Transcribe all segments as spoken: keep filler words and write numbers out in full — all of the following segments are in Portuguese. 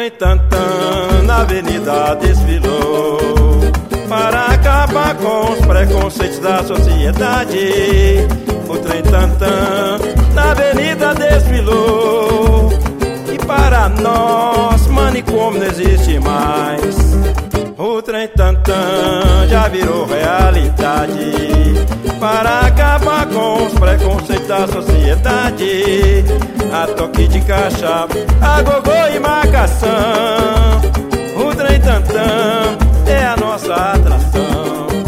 trem tantã na avenida desfilou para acabar com os preconceitos da sociedade. O trem tantã na avenida desfilou e para nós manicômio não existe mais. O trem tantã já virou realidade para acabar com os preconceitos da sociedade. A toque de caixa, a gogô e marcação. O trem tantã é a nossa atração.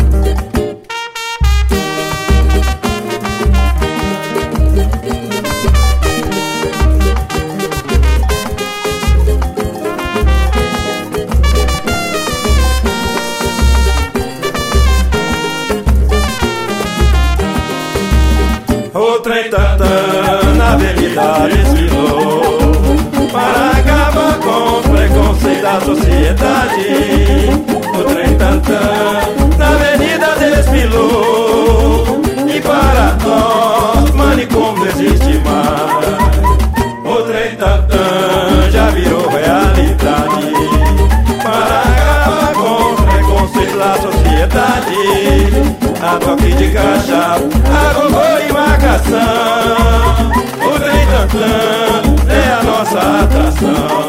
O trem tantã na avenida desfilou para acabar com os preconceitos da sociedade. O trem tantã na avenida desfilou e para nós manicômio não existe mais. O trem tantã já virou realidade para acabar com os preconceitos da sociedade. A toque de caixa, a gogô e marcação. O trem tantã é a nossa atração.